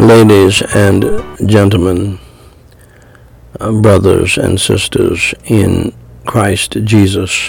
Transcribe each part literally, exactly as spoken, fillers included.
Ladies and gentlemen, uh, brothers and sisters in Christ Jesus,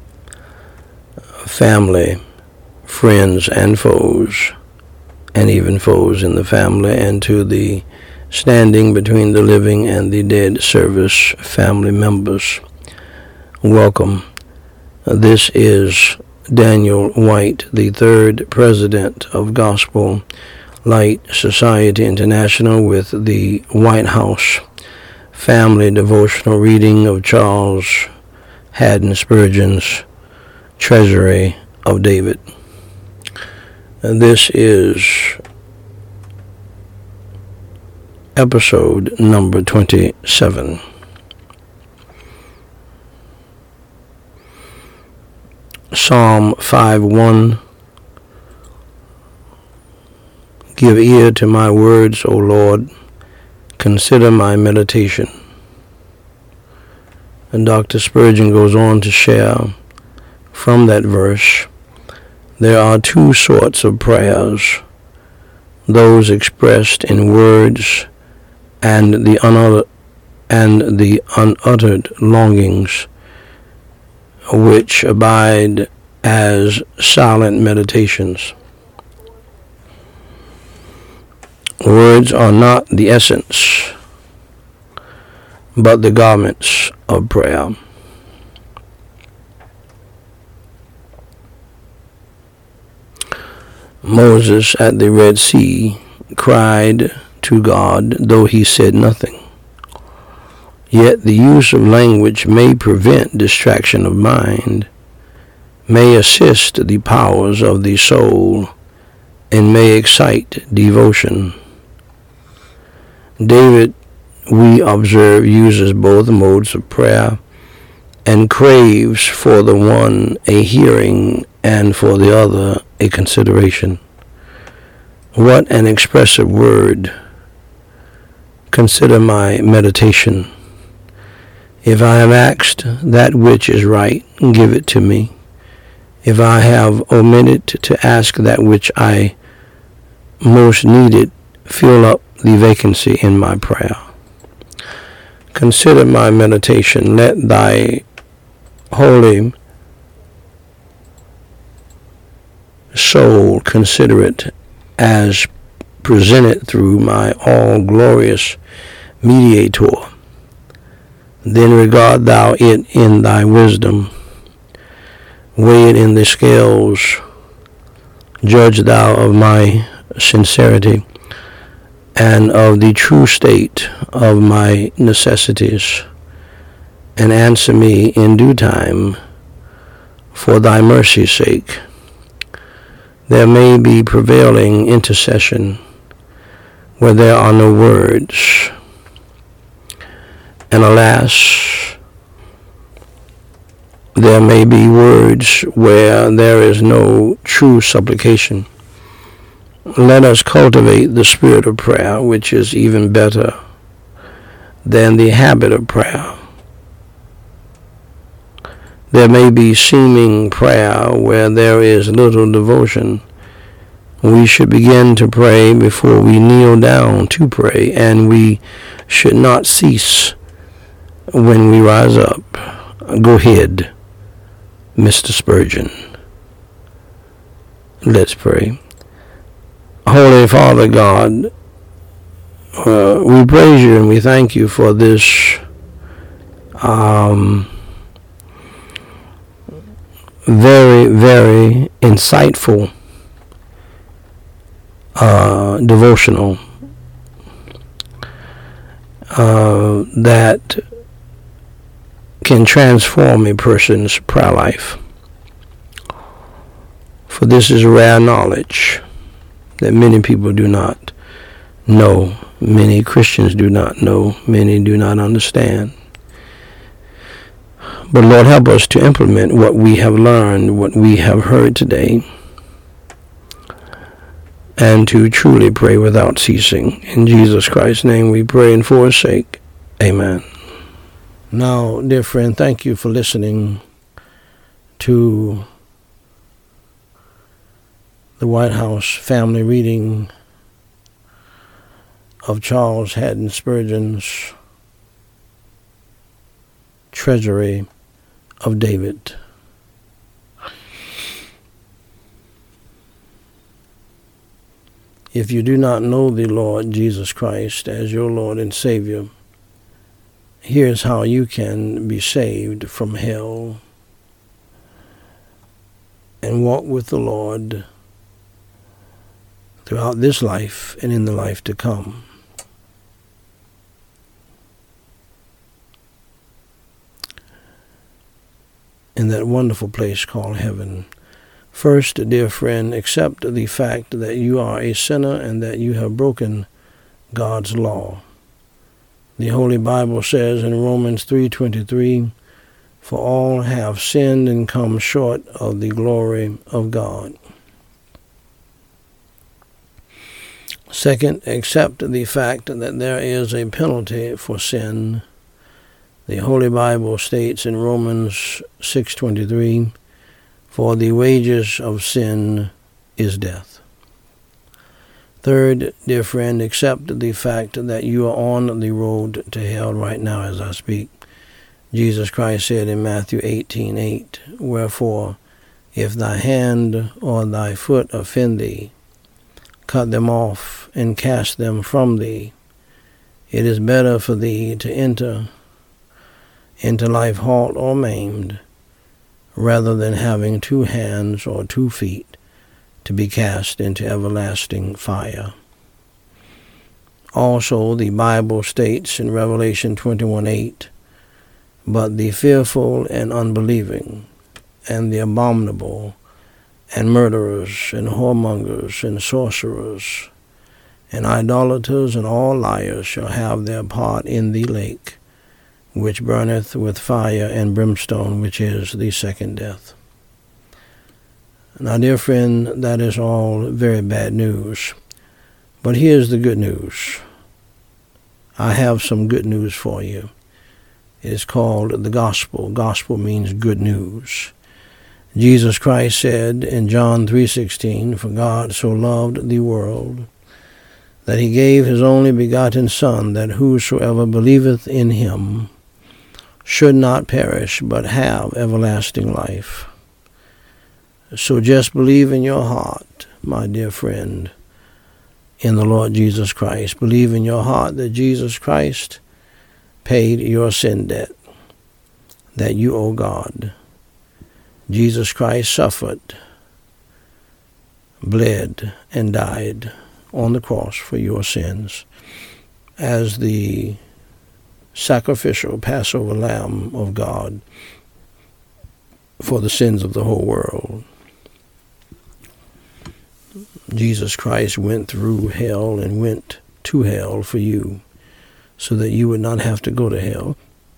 family, friends and foes, and even foes in the family, and to the Standing Between the Living and the Dead service family members, welcome. This is Daniel White, the third president of Gospel Light Society International, with the White House Family Devotional reading of Charles Haddon Spurgeon's Treasury of David. And this is episode number twenty-seven. Psalm five one. Give ear to my words, O Lord. Consider my meditation. And Doctor Spurgeon goes on to share from that verse, there are two sorts of prayers, those expressed in words and the unuttered, and the unuttered longings which abide as silent meditations. Words are not the essence, but the garments of prayer. Moses at the Red Sea cried to God, though he said nothing. Yet the use of language may prevent distraction of mind, may assist the powers of the soul, and may excite devotion. David, we observe, uses both modes of prayer and craves for the one a hearing and for the other a consideration. What an expressive word. Consider my meditation. If I have asked that which is right, give it to me. If I have omitted to ask that which I most needed, fill up the vacancy in my prayer. Consider my meditation. Let thy holy soul consider it as presented through my all-glorious mediator. Then regard thou it in thy wisdom. Weigh it in the scales. Judge thou of my sincerity and of the true state of my necessities, and answer me in due time for thy mercy's sake. There may be prevailing intercession where there are no words, and alas, there may be words where there is no true supplication. Let us cultivate the spirit of prayer, which is even better than the habit of prayer. There may be seeming prayer where there is little devotion. We should begin to pray before we kneel down to pray, and we should not cease when we rise up. Go ahead, Mister Spurgeon. Let's pray. Holy Father God, uh, we praise you and we thank you for this um, very, very insightful uh, devotional uh, that can transform a person's prayer life. For this is rare knowledge that many people do not know, many Christians do not know, many do not understand. But Lord, help us to implement what we have learned, what we have heard today, and to truly pray without ceasing. In Jesus Christ's name we pray, and for his sake, amen. Now, dear friend, thank you for listening to the White House Family Reading of Charles Haddon Spurgeon's Treasury of David. If you do not know the Lord Jesus Christ as your Lord and Savior, here's how you can be saved from hell and walk with the Lord throughout this life and in the life to come. In that wonderful place called heaven. First, dear friend, accept the fact that you are a sinner and that you have broken God's law. The Holy Bible says in Romans three twenty-three, "For all have sinned and come short of the glory of God." Second, accept the fact that there is a penalty for sin. The Holy Bible states in Romans six twenty-three, "For the wages of sin is death." Third, dear friend, accept the fact that you are on the road to hell right now as I speak. Jesus Christ said in Matthew eighteen eight, "Wherefore, if thy hand or thy foot offend thee, cut them off and cast them from thee. It is better for thee to enter into life halt or maimed, rather than having two hands or two feet to be cast into everlasting fire." Also, the Bible states in Revelation twenty-one eight, "But the fearful and unbelieving, and the abominable, and murderers, and whoremongers, and sorcerers, and idolaters, and all liars shall have their part in the lake, which burneth with fire and brimstone, which is the second death." Now, dear friend, that is all very bad news. But here's the good news. I have some good news for you. It is called the gospel. Gospel means good news. Jesus Christ said in John three sixteen, "For God so loved the world, that he gave his only begotten Son, that whosoever believeth in him should not perish, but have everlasting life." So just believe in your heart, my dear friend, in the Lord Jesus Christ. Believe in your heart that Jesus Christ paid your sin debt that you owe God. Jesus Christ suffered, bled, and died on the cross for your sins as the sacrificial Passover Lamb of God for the sins of the whole world. Jesus Christ went through hell and went to hell for you so that you would not have to go to hell.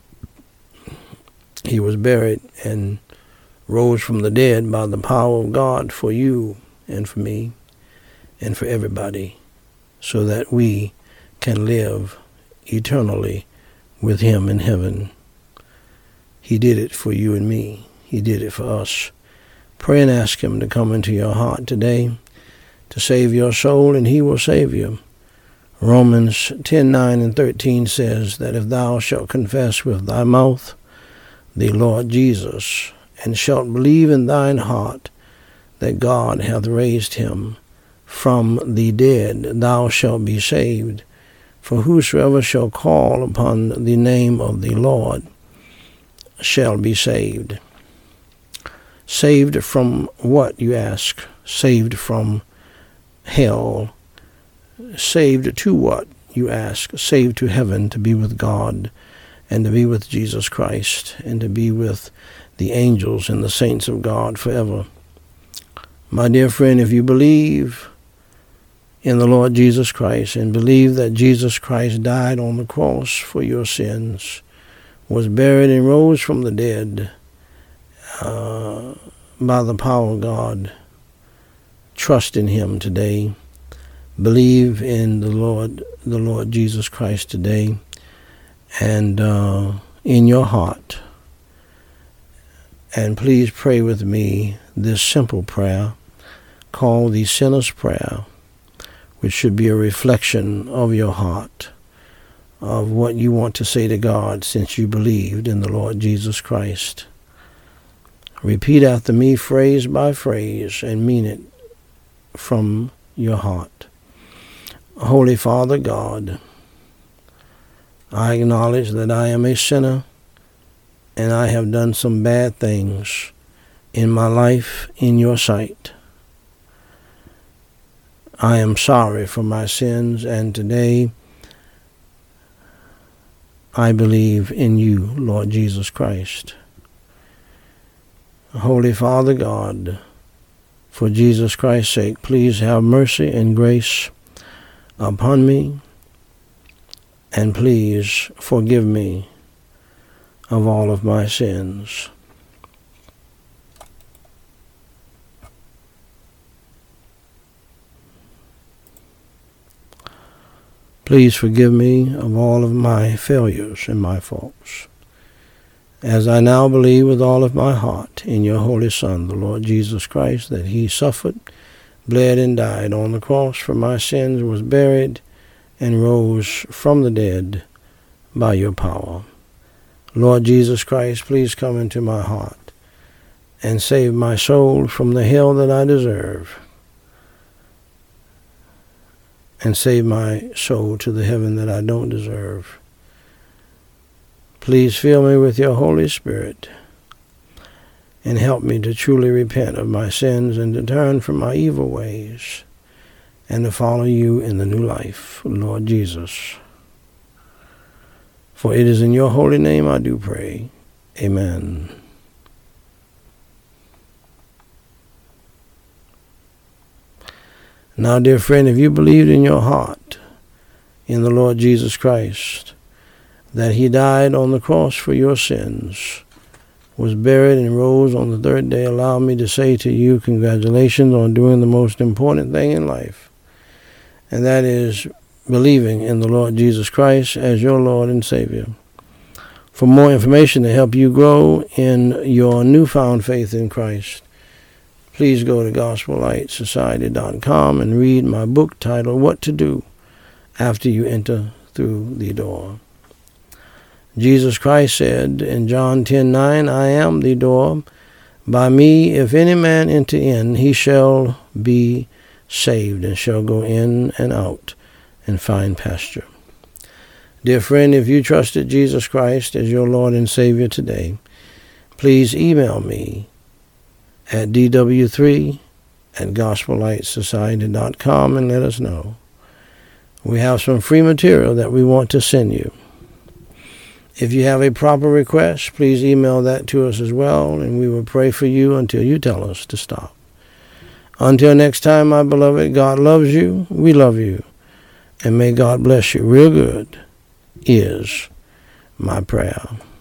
He was buried and rose from the dead by the power of God for you and for me and for everybody, so that we can live eternally with him in heaven. He did it for you and me. He did it for us. Pray and ask him to come into your heart today to save your soul, and he will save you. Romans ten nine and thirteen says that if thou shalt confess with thy mouth the Lord Jesus, and shalt believe in thine heart that God hath raised him from the dead, thou shalt be saved. For whosoever shall call upon the name of the Lord shall be saved. Saved from what, you ask? Saved from hell. Saved to what, you ask? Saved to heaven, to be with God, and to be with Jesus Christ, and to be with the angels and the saints of God forever. My dear friend, if you believe in the Lord Jesus Christ and believe that Jesus Christ died on the cross for your sins, was buried and rose from the dead uh, by the power of God, trust in him today. Believe in the Lord, the Lord Jesus Christ today, and uh, in your heart. And please pray with me this simple prayer called the Sinner's Prayer, which should be a reflection of your heart, of what you want to say to God since you believed in the Lord Jesus Christ. Repeat after me phrase by phrase and mean it from your heart. Holy Father God, I acknowledge that I am a sinner and I have done some bad things in my life in your sight. I am sorry for my sins, and today I believe in you, Lord Jesus Christ. Holy Father God, for Jesus Christ's sake, please have mercy and grace upon me, and please forgive me of all of my sins. Please forgive me of all of my failures and my faults, as I now believe with all of my heart in your Holy Son, the Lord Jesus Christ, that he suffered, bled, and died on the cross for my sins, was buried, and rose from the dead by your power. Lord Jesus Christ, please come into my heart and save my soul from the hell that I deserve, and save my soul to the heaven that I don't deserve. Please fill me with your Holy Spirit and help me to truly repent of my sins and to turn from my evil ways and to follow you in the new life, Lord Jesus. For it is in your holy name I do pray. Amen. Now, dear friend, if you believed in your heart in the Lord Jesus Christ, that he died on the cross for your sins, was buried and rose on the third day, allow me to say to you, congratulations on doing the most important thing in life, and that is believing in the Lord Jesus Christ as your Lord and Savior. For more information to help you grow in your newfound faith in Christ, please go to gospel light society dot com and read my book titled, What to Do After You Enter Through the Door. Jesus Christ said in John ten nine, I am the door. By me, if any man enter in, he shall be saved and shall go in and out and find pasture. Dear friend, if you trusted Jesus Christ as your Lord and Savior today, please email me at d w three at gospel light society dot com and let us know. We have some free material that we want to send you. If you have a proper request, please email that to us as well, and we will pray for you until you tell us to stop. Until next time, my beloved, God loves you, we love you, and may God bless you real good is my prayer.